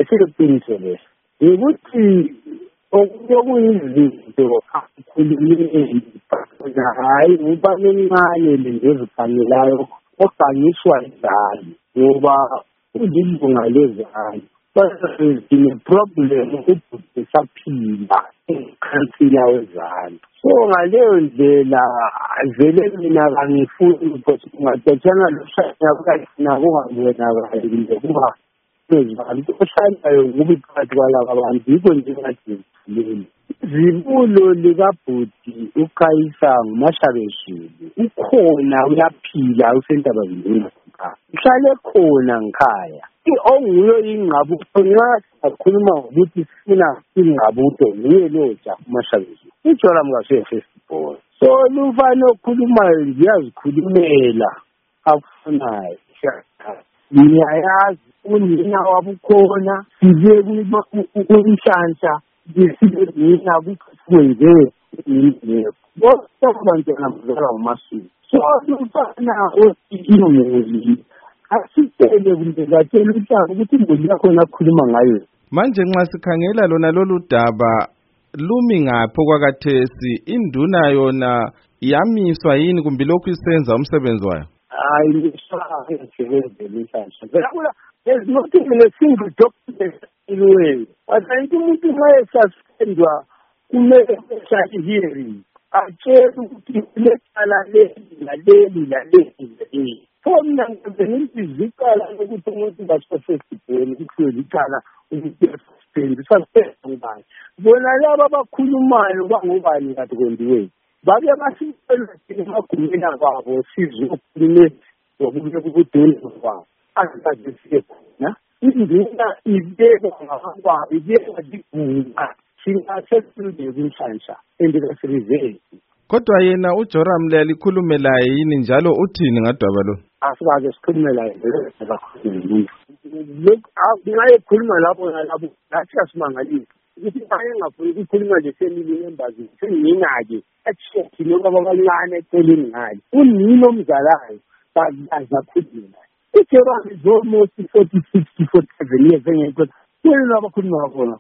esiqiniso leso ukuthi okuyizinto akukhulumeli hayi ubani encane lengezibhangelayo obhangiswa izali ngoba uzilunga lezali problem ukuthi saphila ekhasina wezali so ngaleyo ndlela vele mina kangifuni ukuthi kungadetshana loshaya kuyafuna kungabenakali kuba ezali kushayanayo kubi phakathi kwalaba abantu yikho nje ngathi zibulo likabhuti uKhayisa nguMashabeshile ukhona uyaphila usentaba zinduna uhlale khona ngikhaya onguyo ingqabuso ngiyakhuluma ukuthi sifuna ingqabuso niye loja uMashabeshile ijola mngase festival so lufana okhulumayo ngiyazikhulumela akufunayo ngiyayazi unina wabukhona size kumhlanhla ngesibenzina kwenze indleko bonke abantwana bazalwa ngomasuku so lufana osikinomuzi asitele kumbe ngatshela uhlanga ukuthi imbuzi yakhona akhuluma ngayo manje nxa sikhangela lona lolu daba lumi ngapho kwakathesi induna yona yamiswa yini kumbe lokhu isenza umsebenzi wayo hayi ngisho inhlanhla there's not even a single document in way but umuntu nxa esuspendwa kumele ehlale hearing atshela ukuthi lecala laleli Fona ngizicala ukuthi umuntu basefestivali kuthiwe licala ukuthi suspend ngubani bona laba abakhulumayo bangubani kathi kwendiwe bake basicela emagumeni kwabo sizokhulume ngokubuye kubudeni kwabo azazise khona indina ibeka ngakwabo ibeka diguna singasesude kunhlanhla endikasirize kodwa yena uJoram liyalikhulume laye yini njalo uthini ngadaba lo asikaze sikhulume laye look ngayekhuluma lapho nalapho nathi asimangalile ukuthi ayengafuni ukukhuluma nje family members sengina-ke achethi noma abancane eceleni ngale unini omzalayo bazakhuluma uJoram is almost 46 to 47 years engekho kuyini abakhuluma khona